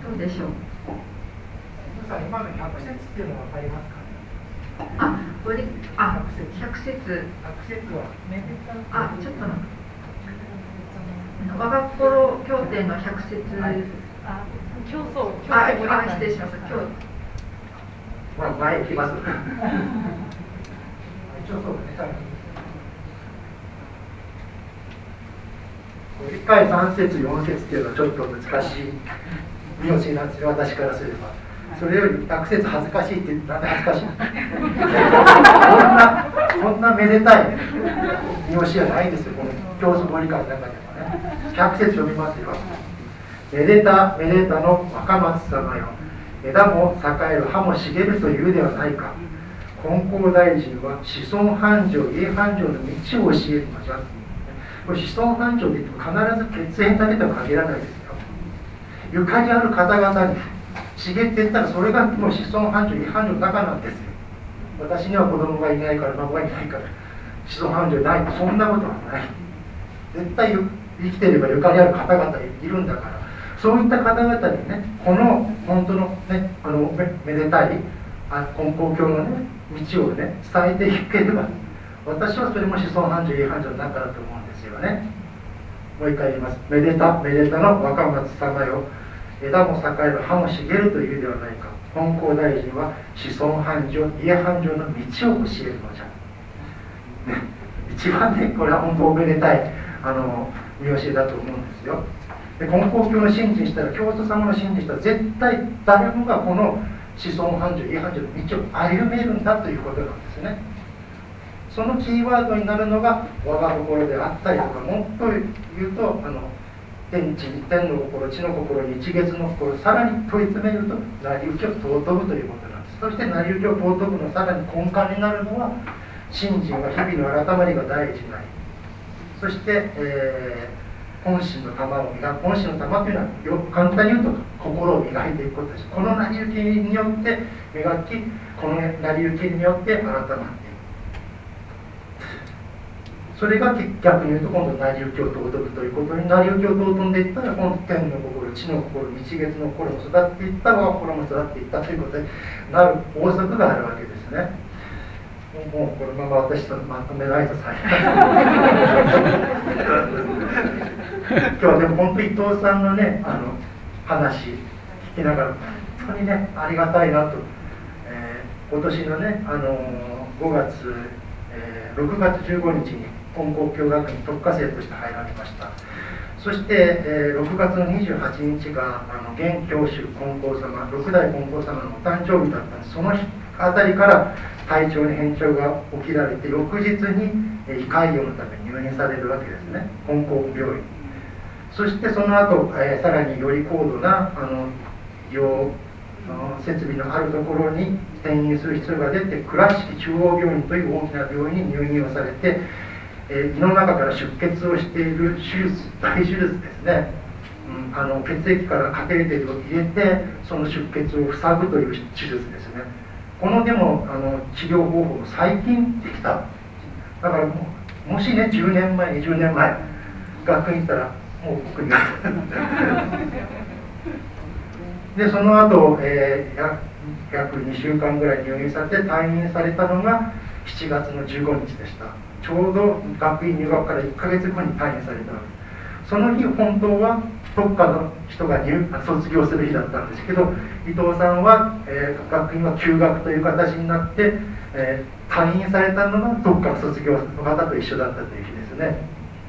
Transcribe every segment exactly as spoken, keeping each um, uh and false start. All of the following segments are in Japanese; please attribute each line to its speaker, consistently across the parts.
Speaker 1: どうでしょう。
Speaker 2: 今の百節っていうのは分かりますか？
Speaker 1: あ、ごりあ、百節。
Speaker 2: 百節は
Speaker 1: あ、ちょっと我が心経典の百節。
Speaker 3: あ、競争、競
Speaker 1: あ、
Speaker 3: 争
Speaker 1: あ、失礼しました。今日。
Speaker 2: まあ、前行きます。一応そうですね。理解さん節よん節っていうのはちょっと難しい見教えなんですよ、私からすれば。それより百節恥ずかしいってなんで恥ずかしいこんなこんなめでたい見教えはないですよ、この教祖ご理解の中でもね。百節読みますよ。めでためでたの若松様よ、枝も栄える葉も茂るというではないか。金光大臣は子孫繁盛家繁盛の道を教えるのじゃ。これ子孫繁盛といっても必ず血縁だけとは限らないですよ。ゆかりある方々に茂っていったらそれがもう子孫繁盛家繁盛の中なんですよ。私には子供がいないから孫がいないから子孫繁盛ない、そんなことはない。絶対生きていればゆかりある方々いるんだから、そういった方々にね、この本当のね、あの め, めでたいあ金光教のね道をね伝えていければ、私はそれも子孫繁盛家繁盛の中だと思うんですよね。もう一回言います。めでためでたの若松様よ、枝も栄える葉も茂るというではないか。金光大臣は子孫繁盛家繁盛の道を教えるのじゃ、ね、一番ねこれは本当おめでたいあの見教えだと思うんですよ。で金光教の信心したら、教祖様の信心したら、絶対誰もがこの子孫繁盛家繁盛の道を歩めるんだということなんですね。そのキーワードになるのが我が心であったりとか、もっと言うとあの天地天の心、地の心、日月の心、さらに問い詰めると成り行きを尊ぶということなんです。そして成り行きを尊ぶのさらに根幹になるのは、信心は日々の改まりが第一になり、そして、えー、本心の玉を磨く。本心の玉というのはよ簡単に言うと心を磨いていくことです。この成り行きによって磨き、この成り行きによって改まっていく。それが逆に言うと今度成り行きを尊ぶということに、成り行きを尊んでいったら、今度天の心、地の心、日月の心も育っていった、我が心も育っていったということになる法則があるわけですね。もうこのまま私とまとめないとさ今日はでも本当伊藤さんのねあの話聞きながら本当にねありがたいなと、えー、今年のねあのごがつ、えー、ろくがつじゅうごにちに金光教学院特化生として入られました。そして、えー、ろくがつのにじゅうはちにちがあの現教主金光様、六代金光様のお誕生日だったんです。その日あたりから体調に変調が起きられて、翌日に胃潰瘍のために入院されるわけですね、金光病院。そしてその後、えー、さらにより高度なあの医療設備のあるところに転院する必要が出て、倉敷中央病院という大きな病院に入院をされて、えー、胃の中から出血をしている手術、大手術ですね、うん、あの血液からカテーテルを入れてその出血を塞ぐという手術ですね。このでもあの治療方法も最近できた。だからもうもしねじゅうねんまえにじゅうねんまえ学院行ったらもう僕にでその後、えー、約にしゅうかんぐらい入院されて退院されたのがしちがつのじゅうごにちでした。ちょうど学院入学からいっかげつごに退院されたわけです。その日本当はどっかの人が入卒業する日だったんですけど、伊藤さんは、えー、学院は休学という形になって、えー、退院されたのがどっかの卒業の方と一緒だったという日ですね。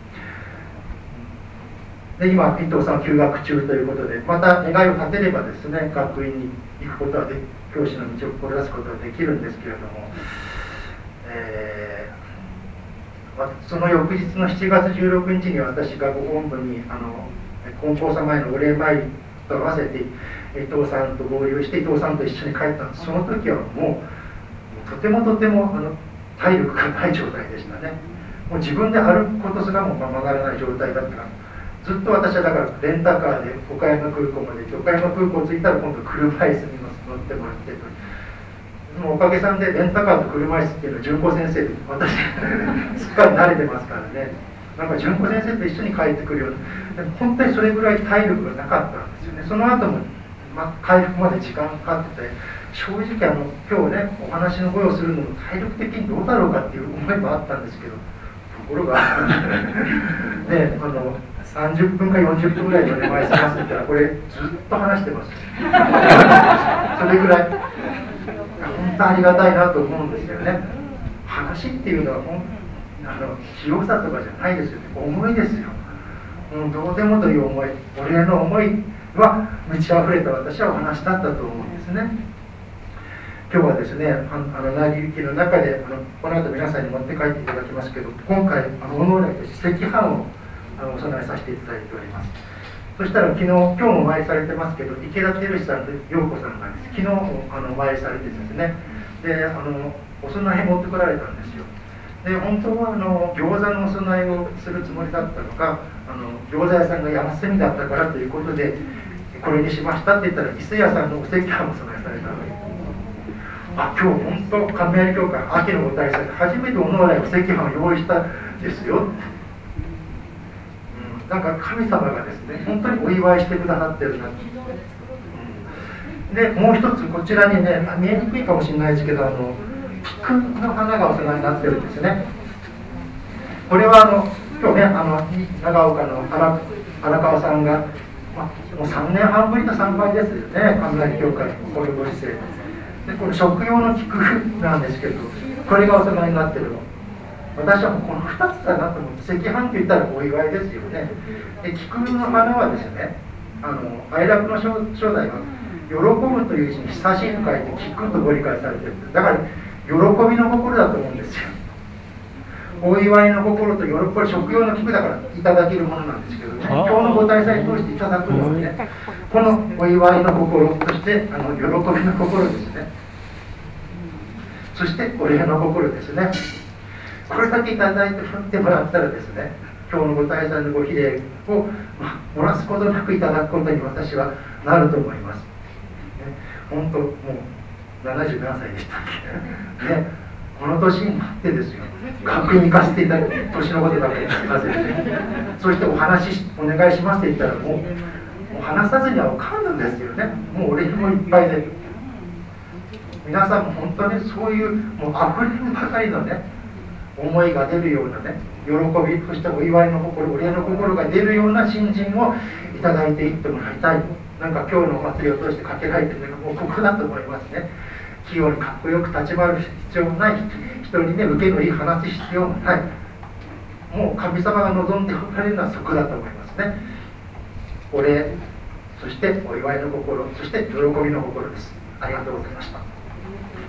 Speaker 2: で今伊藤さんは休学中ということで、また願いを立てればですね学院に行くことはで教師の道を志すことはできるんですけれども、えー、その翌日のしちがつじゅうろくにちに私学本部にあの金光様へのお礼参りと合わせて伊藤さんと合流して伊藤さんと一緒に帰ったんです。その時はもうとてもとてもあの体力がない状態でしたね。もう自分で歩くことすらもままならない状態だった。ずっと私はだからレンタカーで岡山空港まで行って、岡山空港着いたら今度車椅子に乗ってもらってと。でもおかげさんでレンタカーと車椅子っていうのは純子先生で私すっかり慣れてますからね、なんか純子先生と一緒に帰ってくるような、でも本当にそれぐらい体力がなかったんですよね。その後もまあ、回復まで時間かかってて、正直あの今日ねお話の声をするのも体力的にどうだろうかっていう思いもあったんですけど、ところがね、あのさんじゅっぷんかよんじゅっぷんぐらいでお願いしますって言ったら、これずっと話してますそれぐらい本当ありがたいなと思うんですよね。話っていうのはほんあの清さとかじゃないですよね。思いですよ。もうどうでもという思い、お礼の思いは満ち溢れた私はお話だったと思うんですね。今日はですね、あの成り行きの中であのこの後皆さんに持って帰っていただきますけど、今回あのお能力として赤飯をあのお供えさせていただいております。そしたら昨日今日もお参りされてますけど、池田照さんと陽子さんがです昨日もあのお参りされてですね、であのお供え持ってこられたんですよ。で本当はあの餃子のお供えをするつもりだったのが、あの餃子屋さんが休みだったからということでこれにしましたって言ったら、伊勢屋さんのお赤飯もお供えされたわけです。あ、今日本当神谷教会秋のご大祭で初めてお能来お赤飯を用意したんですよ、うん、なんか神様がですね本当にお祝いしてくださってるな、うん、でもう一つこちらにね、見えにくいかもしれないですけど、あの菊の花がお供えになってるんですね。これはあの今日ね、あの長岡の荒荒川さんが、まあ、もうさんねんはんぶりの参拝ですよね、神谷教会心ご時世で、これ食用の菊なんですけど、これがお供えになってるの。私はもうこのふたつだなと思って、赤飯といったらお祝いですよね。で菊の花はですね、あの哀楽の初代は喜ぶという字に親しいと書いて菊とご理解されてるんです。だから喜びの心だと思うんですよ。お祝いの心と喜び、食用の菊だからいただけるものなんですけどね、今日のご大祭通していただくのはね、このお祝いの心、そしてあの喜びの心ですね、そしてお礼の心ですね。これだけいただいて振ってもらったらですね、今日のご大祭のご比例を、まあ、漏らすことなくいただくことに私はなると思います、ね、本当もうななじゅうななさいでしたっけ、ね、この年になってですよ、学院行かせていただく年のことだけ聞かせて、そしてお話しお願いしますって言ったらもう、もう話さずにはおかんのですよね。もう俺もいっぱいで、皆さんも本当にそういうもうあふれんばかりのね思いが出るようなね、喜び、そしてお祝いの心、お礼の心が出るような新人をいただいていってもらいたい。なんか今日のお祭りを通してかけられてるのがもうここだと思いますね。器用にかっこよく立ち回る必要もない、人にね受けのいい話す必要もない、もう神様が望んでおられるのはそこだと思いますね。お礼、そしてお祝いの心、そして喜びの心です。ありがとうございました。